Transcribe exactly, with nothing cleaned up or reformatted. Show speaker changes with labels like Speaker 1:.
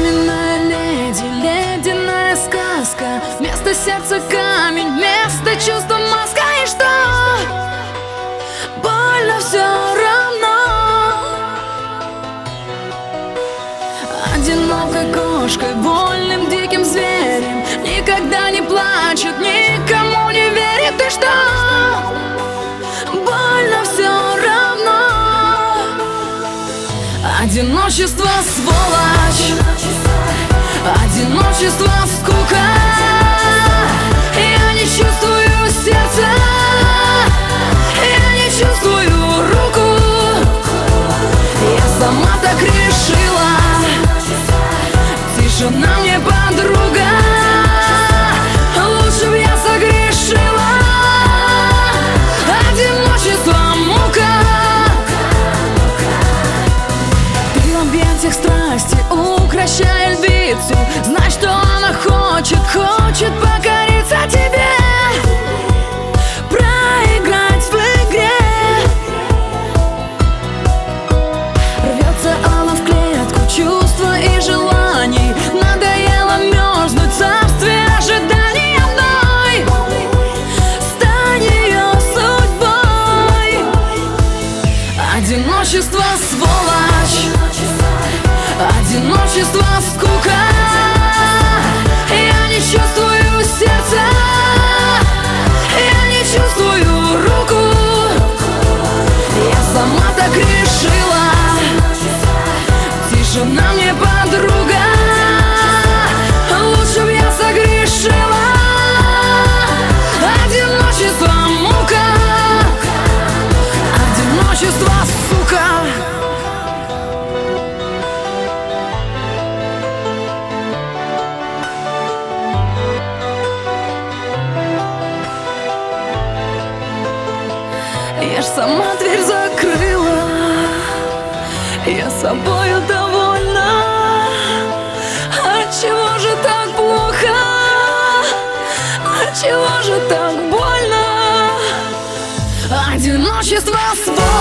Speaker 1: Каменная леди, ледяная сказка. Вместо сердца камень, вместо чувства маска. И что? Больно все равно. Одинокой кошкой, вольным диким зверем, никогда не плачет, никому не верит. И что? Больно все равно. Одиночество сволочь, одиночество скука. Я не чувствую сердца, я не чувствую руку. Я сама так решила. Тишина мне подруга, лучше б я согрешила. Одиночество мука. Ты в объятиях страсти, укращая львицу. Знай, что она хочет, хочет покориться тебе, проиграть в игре. Рвется она в клетку чувства и желаний. Надоело мерзнуть в царстве ожиданий одной. Стань ее судьбой. Одиночество сволочь, одиночество скука. Я не чувствую сердца, я не чувствую руку. Я сама так решила. Тишина мне подруга, лучше б я согрешила. Одиночество мука, одиночество сука. Я ж сама дверь закрыла, я собою довольна. Отчего же так плохо? Отчего же так больно? Одиночество свое.